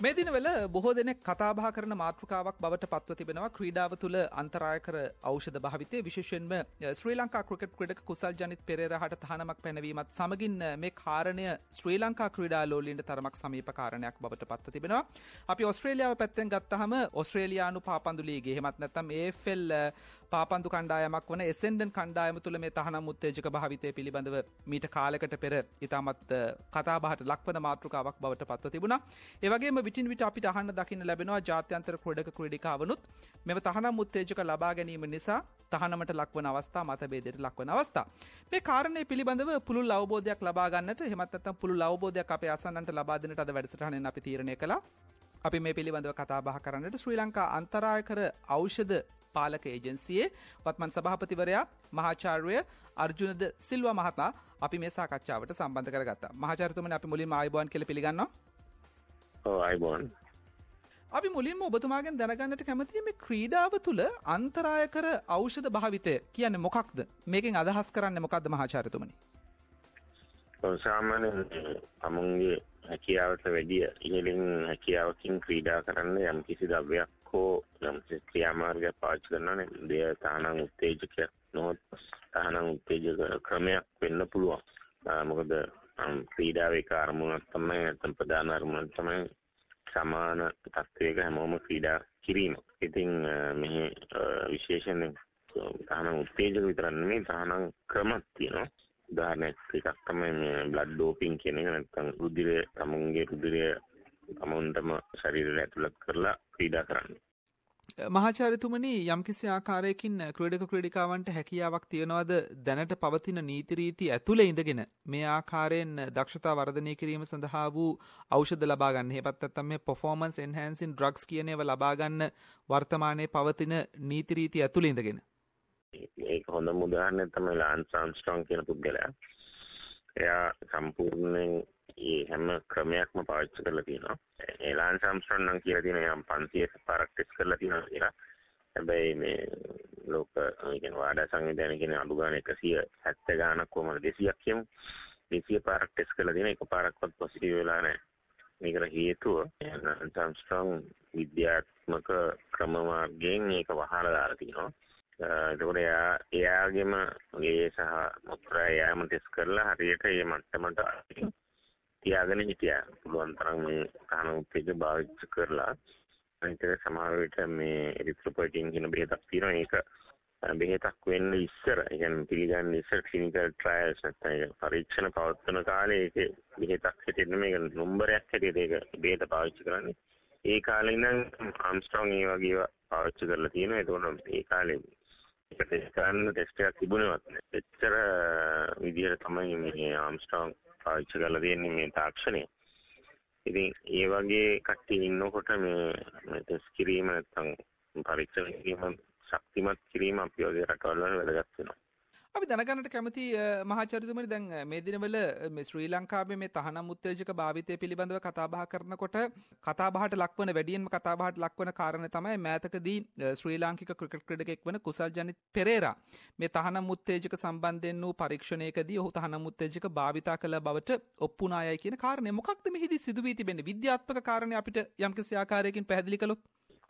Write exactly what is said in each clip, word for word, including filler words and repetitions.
මේ දිනවල බොහෝ දෙනෙක් කතා බහ කරන මාතෘකාවක් බවට පත්ව තිබෙනවා ක්‍රීඩාව තුළ අන්තරායකර ඖෂධ භාවිතය විශේෂයෙන්ම ශ්‍රී ලංකා ක්‍රිකට් ක්‍රීඩක කුසල් ජනිත් පෙරේරාට තහනමක් පැනවීමත් සමගින් මේ කාරණය ශ්‍රී ලංකා ක්‍රීඩා ලෝලීන්ට තරමක් සමීප කාරණයක් බවට පත්ව තිබෙනවා. අපි ඔස්ට්‍රේලියාව පැත්තෙන් ගත්තහම ඔස්ට්‍රේලියානු පාපන්දු ලීගේ එහෙමත් නැත්නම් ඒ එෆ් එල් පාපන්දු කණ්ඩායමක් වන එසෙන්ඩන් කණ්ඩායම තුළ මේ තහනම් උත්තේජක භාවිතය පිළිබඳව මීට කාලයකට පෙර ඉතාමත් කතා බහට ලක්වන මාතෘකාවක් බවට පත්ව තිබුණා. ඒ වගේම විටින් විට අපිට අහන්න දකින්න ලැබෙනවා ජාත්‍යන්තර ක්‍රීඩක ක්‍රීඩිකාවනුත් මෙව තහනම් උත්තේජක ලබා ගැනීම නිසා තහනමට ලක්වන අවස්ථා මතභේදයට ලක්වන අවස්ථා. මේ කාරණේ පිළිබඳව පුළුල් අවබෝධයක් ලබා ගන්නට එහෙමත් නැත්නම් පුළුල් අවබෝධයක් අපේ අසන්නන්ට ලබා දෙන්නට අද වැඩසටහනෙන් අපි තීරණය කළා. අපි මේ පිළිබඳව කතා බහ කරන්නට ශ්‍රී ලංකා අන්තරායකර ඖෂධ පාලක ඒජන්සියේ වත්මන් සභාපතිවරයා මහාචාර්ය අර්ජුනද සිල්වා මහතා අපි මේ සාකච්ඡාවට සම්බන්ධ කරගත්තා. මහාචාර්යතුමනි අපි මුලින්ම ආයුබෝවන් කියලා පිළිගන්නවා. ඔව් ආයුබෝවන්. අපි මුලින්ම ඔබතුමාගෙන් දැනගන්නට කැමතියි මේ ක්‍රීඩාව තුළ අන්තරායකර ඖෂධ භාවිතය කියන්නේ මොකක්ද? මේකෙන් අදහස් කරන්නේ මොකක්ද මහාචාර්යතුමනි? සාමාන්‍යයෙන් අමුන්ගේ හැකියාවට වැඩිය ඉහළින් හැකියාවකින් ක්‍රීඩා කරන්න යම් කිසි ද්‍රව්‍යයක් හෝ යම් කිසි ක්‍රියාමාර්ගයක් පාවිච්චි කරනවානේ. දෙය තහනම් උත්තේජකයක් නොහොත් තහනම් උත්තේජක ක්‍රමයක් වෙන්න පුළුවන්. මොකද ක්‍රීඩාවේ එක අරමුණක් තමයි නැත්නම් ප්‍රධාන අරමුණක් තමයි සමාන තත්ත්වයක හැමෝම ක්‍රීඩා කිරීම. ඉතින් මෙහි විශේෂයෙන් තහනම් උත්තේජක විතර නෙමෙයි තහනම් ක්‍රමයක් තියෙනවා. උදාහරණයක් එකක් තමයි මේ බ්ලඩ් ඩෝපින් කියන එක. නැත්නම් රුධිරය තමුන්ගේ රුධිරය තමුන්ටම ශරීරයට ඇතුළත් කරලා ක්‍රීඩා කරන්නේ. මහාචාර්යතුමනි යම්කිසි ආකාරයකින් ක්‍රීඩක ක්‍රීඩිකාවන්ට හැකියාවක් තියනවාද දැනට පවතින නීති රීති ඇතුළේ ඉඳගෙන මේ ආකාරයෙන් දක්ෂතා වර්ධනය කිරීම සඳහා වූ ඖෂධ ලබා ගන්න. එහෙමත් නැත්නම් මේ performance enhancing drugs කියන ඒවා ලබා ගන්න වර්තමානයේ පවතින නීති රීති ඇතුළේ ඉඳගෙන. ඒක හොඳම උදාහරණයක් තමයි ලාන්ස් ආම්ස්ට්‍රෝං කියන පුද්ගලයා. එයා සම්පූර්ණයෙන් මේ හැම ක්‍රමයක්ම පාවිච්චි කරලා තියෙනවා. ඒ ලාන්ස් ආම්ස්ට්‍රෝං නම් කියලා තියෙනවා යම් පන්සිය පාරක් ටෙස්ට් කරලා තියෙනවා කියලා. හැබැයි මේ ලෝක කියන වාඩා සංවිධානය කියන අඩු ගාන එකසිය හැත්තෑ ගානක් කොහමද දෙසියක් කියමු. දෙසිය පාරක් ටෙස්ට් කරලා තියෙනවා. එක පාරක්වත් පොසිටිව් වෙලා නැහැ. මේකට හේතුව ලාන්ස් ආම්ස්ට්‍රෝං විද්‍යාත්මක ක්‍රම මාර්ගයෙන් මේක වහලා දාලා තියෙනවා. එතකොට එයා එයාගේම ගේ සහ මුත්‍රා එයාම ටෙස්ට් කරලා හරියට මේ මට්ටමට තියාගෙන හිටියා. පුළුවන් තරම් මේ තහනම් උත්තේජක භාවිත කරලා අනිත් සමහර විට මේ එරිත්‍රොපොයිටින් කියන බෙහෙතක් තියෙනවා. ඒක බෙහෙතක් වෙන්න ඉස්සර, ඒ කියන්නේ පිළිගන්න ඉස්සර ක්ලිනිකල් ට්‍රයල්ස් නැත්නම් පරීක්ෂණ පවත්වන කාලේ ඒකේ බෙහෙතක් හිටින්න මේක නම්බරයක් හැටියට ඒක බෙහෙත පාවිච්චි කරන්නේ. ඒ කාලේ ඉඳන් ආම්ස්ට්‍රෝං ඒ වගේ පාවිච්චි කරලා තියෙනවා. ඒතකොට ඒ කාලේ ඒක ටෙස්ට් කරන්න ටෙස්ට් එකක් තිබුණේවත් නැහැ. එච්චර විදිහට තමයි මේ ආම්ස්ට්‍රෝං පාවිච්චි කරලා තියෙන්නේ මේ තාක්ෂණය. ඉතින් ඒ වගේ කට්ටිය ඉන්නකොට මේ ටෙස්ට් කිරීම නැත්නම් පරීක්ෂණ කිරීම ශක්තිමත් කිරීම අපි වගේ රටවල් වල වැදගත් වෙනවා. අපි දැනගන්නට කැමති මහාචාර්යතුමනි දැන් මේ දිනවල මේ ශ්‍රී ලංකාවේ මේ තහනම් උත්තේජක භාවිතය පිළිබඳව කතා බහ කරනකොට කතා බහට ලක්වන වැඩියෙන්ම කතා බහට ලක්වන කාරණේ තමයි මෑතකදී ශ්‍රී ලාංකික ක්‍රිකට් ක්‍රීඩකෙක් වන කුසල් ජනිත් පෙරේරා මේ තහනම් උත්තේජක සම්බන්ධයෙන් වූ පරීක්ෂණයකදී ඔහු තහනම් උත්තේජක භාවිතා කළ බවට ඔප්පු වුණායයි කියන කාරණේ මොකක්ද මෙහිදී සිදු වී තිබෙන්නේ විද්‍යාත්මක කාරණේ අපිට යම්කිසි ආකාරයකින් පැහැදිලි කළොත්?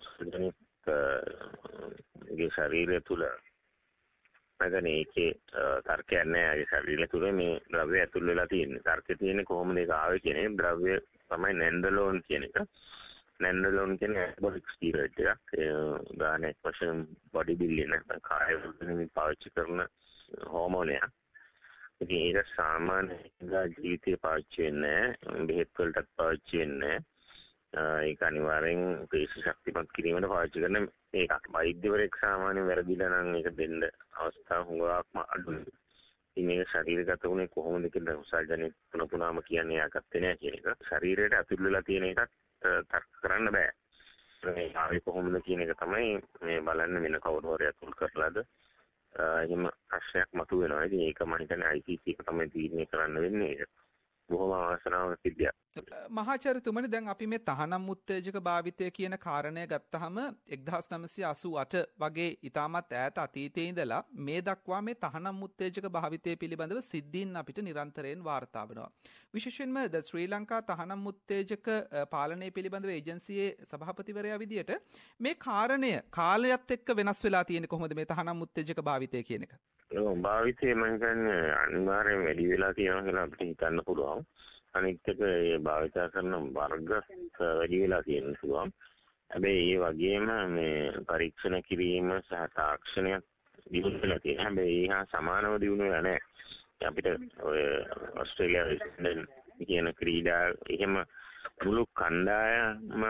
ගේ ශරීරය තුල නැගනේ ඒකේ තර්කයක් නැහැ. ඒ ශරීරය තුළ මේ ද්‍රව්‍ය ඇතුල් වෙලා තියෙන්නේ. තර්කය තියෙන්නේ කොහොමද ඒක ආවේ කියන එක. ද්‍රව්‍ය තමයි නැන්ඩලෝන් කියන එක. නැන්ඩලෝන් කියන්නේ ඇනබොලික් ස්ටීරොයිඩ් එකක්. ඒ උදාහරණයක් වශයෙන් බොඩි බිල්ඩින් නැත්නම් කාය වර්ධනයේ පාවිච්චි කරන හෝමෝනයක්. ඉතින් ඒක සාමාන්‍ය ජීවිතේ පාවිච්චි වෙන්නේ නැහැ. බෙහෙත් වලටත් පාවිච්චි වෙන්නේ නැහැ. ඒක අනිවාර්යෙන් පේශි ශක්තිමත් කිරීමට පාවිච්චි කරන ඒකක්. වෛද්‍යවරයෙක් සාමාන්‍යයෙන් වැරදිලා නම් ඒක දෙන්න අවස්ථා හුඟක්ම අඩුයි. ඉතින් මේක ශරීරගත වුණේ කොහොමද කියලා කුසල් ජනිත පුන පුනාම කියන්නේ යාගත්තේ නැහැ කියන එක. ශරීරයට ඇතුල් වෙලා තියෙන එකක් තර්ක කරන්න බෑ. මේ ආවේ කොහොමද කියන එක තමයි මේ බලන්න වෙන කවුරු හරි අතුල් කරලාද එහෙම ප්‍රශ්නයක් මතුවෙනවා. ඉතින් ඒක මම හිතන්නේ I C C එක තමයි තීරණය කරන්න වෙන්නේ. බොහොම අවාසනාවක සිද්ධියක්. මහාචාර්යතුමනි දැන් අපි මේ තහනම් උත්තේජක භාවිතය කියන කාරණය ගත්තහම එක්දහස් නවසිය අසූ අට වගේ ඉතාමත් ඈත අතීතයේ ඉඳලා මේ දක්වා මේ තහනම් උත්තේජක භාවිතය පිළිබඳව සිද්ධීන් අපිට නිරන්තරයෙන් වාර්තා වෙනවා. විශේෂයෙන්ම ද ශ්‍රී ලංකා තහනම් උත්තේජක පාලනය පිළිබඳව ඒජන්සියේ සභාපතිවරයා විදියට මේ කාරණය කාලයත් එක්ක වෙනස් වෙලා තියෙන්නේ කොහොමද මේ තහනම් උත්තේජක භාවිතය කියන එක? ඔව් භාවිතය මම කියන්නේ අනිවාර්යෙන් වැඩි වෙලා තියෙනවා කියලා අපිට හිතන්න පුළුවන්. අනිත් එක ඒ භාවිත කරන වර්ග වැඩි වෙලා තියෙන පුළුවන්. හැබැයි ඒ වගේම මේ පරීක්ෂණ කිරීම සහ තාක්ෂණය දියුණු වෙලා තියෙනවා. හැබැයි ඒ හා සමානව දියුණු වෙලා නැහැ. අපිට ඔය ඕස්ට්‍රේලියාවේ කියන ක්‍රීඩා එහෙම මුළු කණ්ඩායම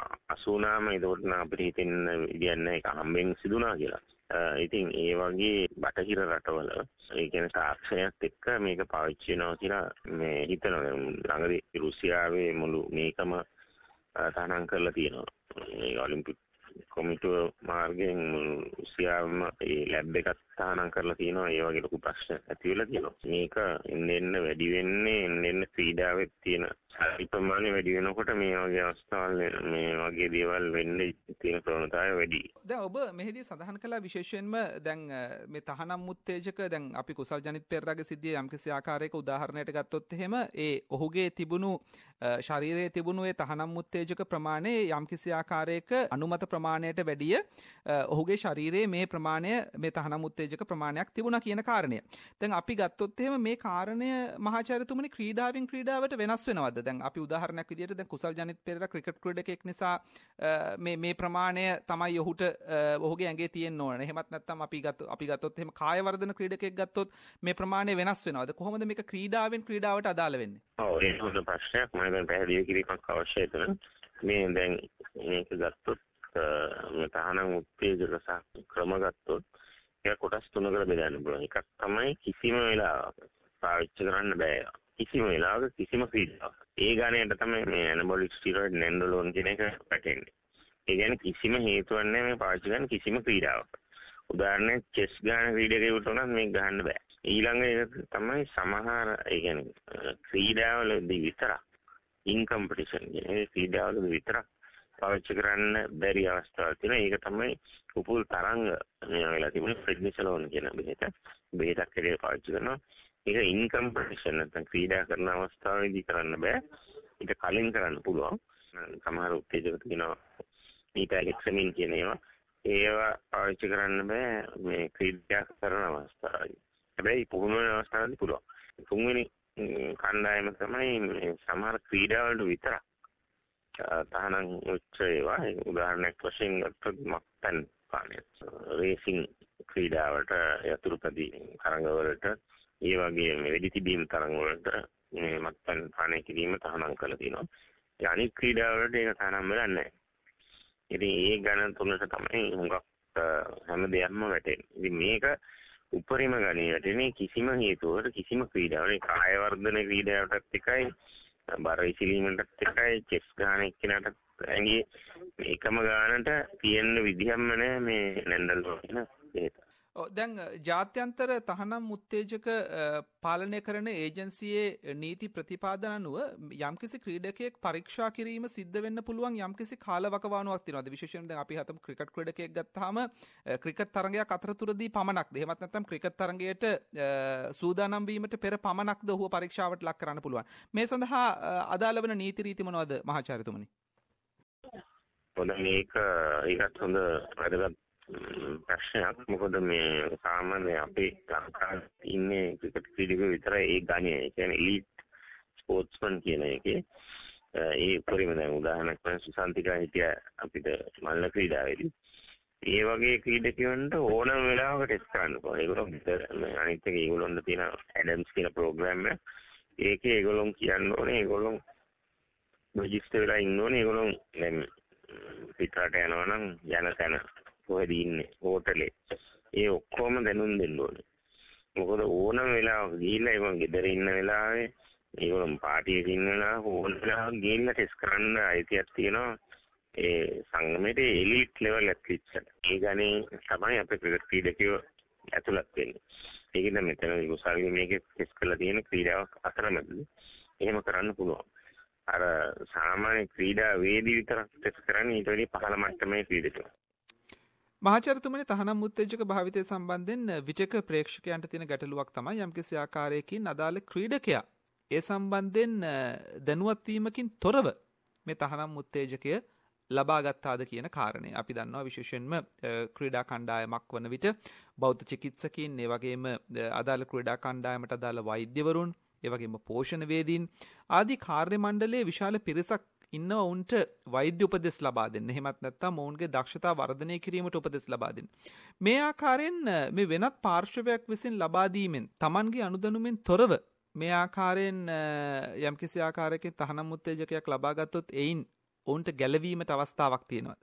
අසුනාම ඒකට අපිට හිතෙන්න විදියක් නැහැ ඒක හම්බෙන් සිදුනා කියලා. ඉතින් ඒ වගේ බටහිර රටවල ඒ කියන්නේ තාක්ෂණයත් එක්ක මේක පාවිච්චි වෙනවා කියලා මේ හිතනවා. ළඟදී රුසියාවේ මුළු මේකම තහනම් කරලා තියෙනවා. මේ ඔලිම්පික් කොමිටුව මාර්ගයෙන් රුසියාවම ඒ ලැබ් එකක් තහනම් කරලා තියෙනවා. ඒ වගේ ලොකු ප්‍රශ්න ඇති වෙලා තියෙනවා. මේක එන්න එන්න වැඩි වෙන්නේ එන්න එන්න ක්‍රීඩාවේ තියෙන සාහිත්‍ය ප්‍රමාණය වැඩි වෙනකොට මේ වගේ අවස්ථාවල් මේ වගේ දේවල් වෙන්නේ තියෙන ප්‍රවණතාවය වැඩි. දැන් ඔබ මෙහිදී සඳහන් කළා විශේෂයෙන්ම දැන් මේ තහනම් උත්තේජක දැන් අපි කුසල් ජනිත් පෙරේරාගේ සිද්ධිය යම්කිසි ආකාරයක උදාහරණයක් ගත්තොත් එහෙම ඒ ඔහුගේ තිබුණු ශරීරයේ තිබුණු ඒ තහනම් උත්තේජක ප්‍රමාණය යම්කිසි ආකාරයක අනුමත ප්‍රමාණයට වැඩිය ඔහුගේ ශරීරයේ මේ ප්‍රමාණය මේ තහනම් උත්තේජක ප්‍රමාණයක් තිබුණා කියන කාරණය. දැන් අපි ගත්තොත් එහෙම මේ කාරණය මහාචාර්යතුමනි ක්‍රීඩාවෙන් ක්‍රීඩාවට වෙනස් වෙනවද? දැන් අපි උදාහරණයක් විදිහට දැන් කුසල් ජනිත් පෙරේරා ක්‍රිකට් ක්‍රීඩකෙක් නිසා මේ මේ ප්‍රමාණය තමයි ඔහුට ඔහුගේ ඇඟේ තියෙන්න ඕන. එහෙමත් නැත්නම් අපි ගත්තොත් අපි ගත්තොත් එහෙම කාය වර්ධන ක්‍රීඩකෙක් ගත්තොත් මේ ප්‍රමාණය වෙනස් වෙනවද? කොහොමද මේක ක්‍රීඩාවෙන් ක්‍රීඩාවට අදාළ වෙන්නේ? ඔව් ඒක හොඳ ප්‍රශ්නයක්. මම දැන් පැහැදිලි කිරීමක් අවශ්‍යයි තුන. මේ දැන් මේක ගත්තොත් මේ තහනම් උත්තේජක සහ ක්‍රම ගත්තොත් ඒක කොටස් තුනකට බෙදන්න පුළුවන්. එකක් තමයි කිසිම වෙලාවක පාවිච්චි කරන්න බෑ. කිසිම වෙලාවක කිසිම ක්‍රීඩාවක්. ඒ ගණයට තමයි මේ ඇනබොලික් ස්ටිරොයිඩ් නැන්ඩෝලෝන් කියන එක වැටෙන්නේ. ඒ කියන්නේ කිසිම හේතුවක් නැහැ මේ පාවිච්චි කරන කිසිම ක්‍රීඩාවක්. උදාහරණයක් චෙස් ගන්න ක්‍රීඩකයෙකුට උනත් මේක ගහන්න බෑ. ඊළඟ එක තමයි සමහර ඒ කියන්නේ ක්‍රීඩාවලදී විතරක් ඉන් කම්පිටිෂන් කියන්නේ ක්‍රීඩාවලදී විතරක් පාවිච්චි කරන්න බැරි අවස්ථාවක් තියෙනවා. ඒක තමයි කුපුල් තරංග මේ වෙලාව තිබුණේ ප්‍රෙඩ්නිසලෝන් කියන බෙහෙත. බෙහෙතක් කියලා පාවිච්චි කරනවා. ඒක ඉන් කම්පිටිෂන් නැත්නම් ක්‍රීඩා කරන අවස්ථාවේදී කරන්න බෑ. ඊට කලින් කරන්න පුළුවන්. සමහර උත්තේජක තියෙනවා මීටැලෙක්සමින් කියන ඒවා. ඒවා පාවිච්චි කරන්න බෑ මේ ක්‍රීඩා කරන අවස්ථාවේදී. හැබැයි පුහුණු වෙන අවස්ථාවේදී පුළුවන්. තුන්වෙනි කණ්ඩායම තමයි මේ සමහර ක්‍රීඩාවලට විතරක් තහනම් උච්ච ඒවා. උදාහරණයක් වශයෙන් ගත්තොත් මක්පැන් පානය. රේසින් ක්‍රීඩාවට යතුරුපැදි තරඟවලට ඒ වගේ වෙඩි තිබීම තරඟ වලට මේ මත්පැන් පානය කිරීම තහනම් කරලා තියෙනවා. ඒ අනිත් ක්‍රීඩාවලට ඒක තහනම් වෙලා නැහැ. ඉතින් ඒ ගණන් තුනට තමයි හුඟක් හැම දෙයක්ම වැටෙන්නේ. ඉතින් මේක උපරිම ගණේ වැටෙන්නේ කිසිම හේතුවකට කිසිම ක්‍රීඩාවක කාය වර්ධන ක්‍රීඩාවටත් එකයි බර ඉසිලීමටත් එකයි චෙස් ගන්න එක්කෙනාට ඇඟේ එකම ගානට තියෙන විදිහම නැහැ මේ නැන්ඩල් කියන බෙහෙත. දැන් ජාත්‍යන්තර තහනම් උත්තේජක පාලනය කරන ඒජන්සියේ නීති ප්‍රතිපාදන අනුව යම්කිසි ක්‍රීඩකයෙක් පරීක්ෂා කිරීම සිද්ධ වෙන්න පුළුවන් යම්කිසි කාලවකවානුවක් තියෙනවාද? විශේෂයෙන් දැන් අපි හිතමු ක්‍රිකට් ක්‍රීඩකයෙක් ගත්තාම ක්‍රිකට් තරගයක් අතරතුරදී පමණක්ද? එහෙමත් නැත්නම් ක්‍රිකට් තරගයට සූදානම් වීමට පෙර පමණක්ද ඔහුව පරීක්ෂාවට ලක් කරන්න පුළුවන්? මේ සඳහා අදාළ වෙන නීති රීති මොනවද මහාචාර්යතුමනි? හොඳ මේක ඒකත් හොඳ වැදගත් ප්‍රශ්නයක්. මොකද මේ සාමාන්‍ය අපේ ලංකාවේ ඉන්නේ ක්‍රිකට් ක්‍රීඩකයෝ විතරයි ඒ ගණය. ඒ කියන්නේ එලීට් ස්පෝර්ට්ස්මන් කියන එකේ ඒ පරිම දැන් උදාහරණයක් වශයෙන් සුසන්තිකා හිටිය අපිට මල්ල ක්‍රීඩාවේදී ඒ වගේ ක්‍රීඩකයන්ට ඕනම වෙලාවක ටෙස්ට් කරන්න පුළුවන්. ඒගොල්ලෝ අනිත් එක ඒගොල්ලොන්ට තියෙන ඇඩම්ස් කියන ප්‍රෝග්‍රෑම් එක. ඒකේ ඒගොල්ලොන් කියන්න ඕනේ ඒගොල්ලොන් රෙජිස්ටර් වෙලා ඉන්න ඕනේ. ඒගොල්ලොන් දැන් පිටරට යනවා නම් යන තැන කොහෙද ඉන්නේ හෝටලේ ඒ ඔක්කොම දැනුම් දෙන්න ඕනේ. මොකද ඕනම වෙලාවක ගිහිල්ලා ඒගොල්ලෝ ගෙදර ඉන්න වෙලාවේ ඒගොල්ලෝ පාටියක ඉන්න වෙලාවක ඕන වෙලාවක ගිහිල්ලා ටෙස්ට් කරන්න අයිතියක් තියෙනවා ඒ සංගමයේ එලීට් ලෙවල් ඇත්ලිට්ස්. ඒ ගණේ තමයි අපේ ක්‍රිකට් ක්‍රීඩකයෝ ඇතුළත් වෙන්නේ. ඒකෙන් මෙතන කුසල්ගේ මේකේ ටෙස්ට් කරලා තියෙන ක්‍රීඩාවක් අතරමැද එහෙම කරන්න පුළුවන්. අර සාමාන්‍ය ක්‍රීඩා වේදී විතරක් ටෙස්ට් කරන්නේ ඊට වැඩි පහළ මට්ටමේ ක්‍රීඩකයෝ. මහාචාර්යතුමනි තහනම් උත්තේජක භාවිතය සම්බන්ධයෙන් විචක ප්‍රේක්ෂකයන්ට තියෙන ගැටලුවක් තමයි යම්කිසි ආකාරයකින් අදාළ ක්‍රීඩකයා ඒ සම්බන්ධයෙන් දැනුවත් වීමකින් තොරව මේ තහනම් උත්තේජකය ලබා ගත්තාද කියන කාරණය. අපි දන්නවා විශේෂයෙන්ම ක්‍රීඩා කණ්ඩායමක් වන විට බෞද්ධ චිකිත්සකයින්, ඒ වගේම අදාළ ක්‍රීඩා කණ්ඩායමට අදාළ වෛද්‍යවරුන්, ඒ වගේම පෝෂණ වේදීන් ආදී කාර්ය මණ්ඩලයේ විශාල පිරිසක් ඉන්නවා උන්ට වෛද්‍ය උපදෙස් ලබා දෙන්න. එහෙමත් නැත්නම් ඔවුන්ගේ දක්ෂතා වර්ධනය කිරීමට උපදෙස් ලබා දෙන්න. මේ ආකාරයෙන් මේ වෙනත් පාර්ශවයක් විසින් ලබා දීමෙන් Tamanගේ අනුදැනුමෙන් තොරව මේ ආකාරයෙන් යම්කිසි ආකාරයකින් තහනම් උත්තේජකයක් ලබා ගත්තොත් එයින් ඔවුන්ට ගැලවීමට අවස්ථාවක් තියෙනවද?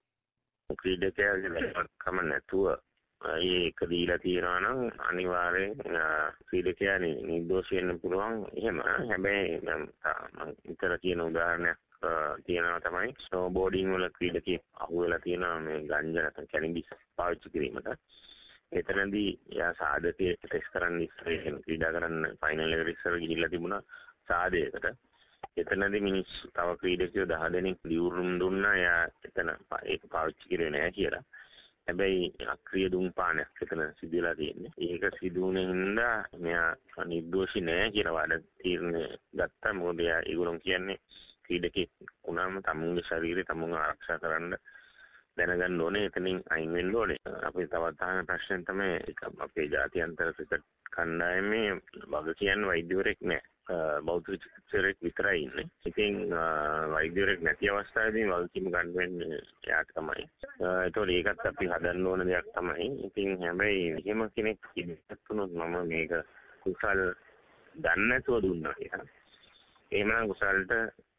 ක්‍රීඩකයාගේ වැරද්දක්ම නැතුව ඒක දීලා තියෙනවා නම් අනිවාර්යෙන් ක්‍රීඩකයා නිර්දෝෂී වෙන්න පුළුවන්. එහෙම හැබැයි මම ඉතල කියන උදාහරණයක් තියෙනවා තමයි ස්නෝබෝඩින් වල ක්‍රීඩකයෙක් අහුවෙලා තියෙනවා මේ ගංජා නැත්නම් කැනිබිස් පාවිච්චි කිරීමට. එතනදී යා සාධකයේ ටෙස්ට් කරන්න ඉස්සරහින් ක්‍රීඩා කරන්න ෆයිනල් එකට ඉස්සර ගිහිල්ලා තිබුණා සාදයකට. එතනදී මිනිස්සු තව ක්‍රීඩකයෝ දහ දෙනෙක් ලියුරුම් දුන්නා යා එතන ඒක පාවිච්චි කරේ නැහැ කියලා. හැබැයි අක්‍රීය දුම්පානයක් එතන සිදු වෙලා තියෙන්නේ. ඒක සිදු වුණේ හින්දා මෙයා නිර්දෝෂී නැහැ කියලා වඩ තීරණය ගත්තා. මොකද යා ඒගොල්ලෝ කියන්නේ ක්‍රීඩකෙක් වුණාම තමුන්ගේ ශරීරය තමුන් ආරක්ෂා කරන්න දැනගන්න ඕනේ. එතනින් අයින් වෙන්න ඕනේ. අපි තවත් අහන ප්‍රශ්නේ තමයි අපේ ජාත්‍යන්තර ක්‍රිකට් කණ්ඩායමේ වග කියන්නේ වෛද්‍යවරයෙක් නැහැ. බෞද්ධ චිකිත්සකයෙක් විතරයි ඉන්නේ. ඉතින් වෛද්‍යවරයෙක් නැති අවස්ථාවේදී වගකීම ගන්න වෙන්නේ එයාට තමයි. ඒතකොට ඒකත් අපි හදන්න ඕන දෙයක් තමයි. ඉතින් හැබැයි එහෙම කෙනෙක් ඉන්නත් උනොත් මම මේක කුසල් දන්නේ නැතුව දුන්නා කියලා. එහෙමනම් කුසල්ට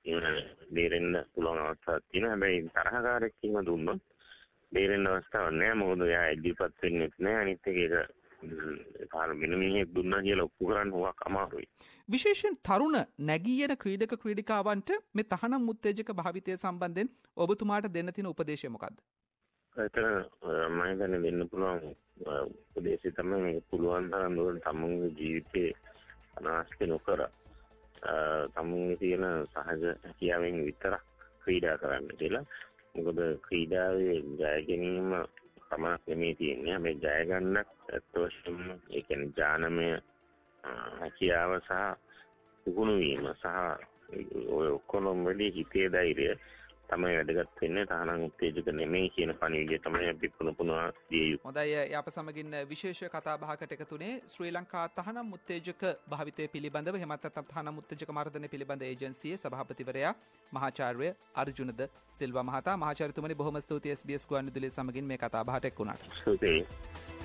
බේරෙන්න පුළුවන් අවස්ථාවක් තියෙනවා. හැබැයි තරහකාරයෙක් කිම දුන්නොත් බේරෙන්න අවස්ථාවක් නැහැ. මොකද එයා ඉදිරිපත් වෙන්නේ නැහැ. අනිත් එක ඒක පාර මිනිහෙක් දුන්නා කියලා ඔප්පු කරන්න හුඟක් අමාරුයි. විශේෂයෙන් තරුණ නැගී යන ක්‍රීඩක ක්‍රීඩිකාවන්ට මේ තහනම් උත්තේජක භාවිතය සම්බන්ධයෙන් ඔබතුමාට දෙන්න තියෙන උපදේශය මොකක්ද? ඒතර මම හිතන්නේ දෙන්න පුළුවන් උපදේශය තමයි මේ පුළුවන් තරම් දුරට තමුන්ගේ ජීවිතේ අනාස්ති නොකර තමුන්ගේ තියෙන සහජ හැකියාවෙන් විතරක් ක්‍රීඩා කරන්න කියලා. මොකද ක්‍රීඩාවේ ජය ගැනීම තමයි මේ තියෙන්නේ. මේ ජය ගන්නත් අත්වශයෙන්ම ඒ කියන්නේ ඥානමය හැකියාව සහ පුහුණු වීම සහ ඔය ඔක්කොම වැඩි හිතේ ධෛර්යය තමයි වැදගත් වෙන්නේ. තහනම් උත්තේජක නෙමෙයි කියන පණිවිඩය තමයි අපි පුන පුනා දිය යුතු. හොඳයි. අප සමගින් විශේෂ කතා බහකට එකතුනේ ශ්‍රී ලංකා තහනම් උත්තේජක භාවිතය පිළිබඳව එහෙමත් නැත්නම් තහනම් උත්තේජක මර්ධනය පිළිබඳ ඒජන්සියේ සභාපතිවරයා මහාචාර්ය අර්ජුනද සිල්වා මහතා. මහාචාර්යතුමනි බොහොම ස්තුතියි එස් බී එස් ගුවන්විදුලිය සමගින් මේ කතා බහට එක් වුණාට. ස්තුතියි.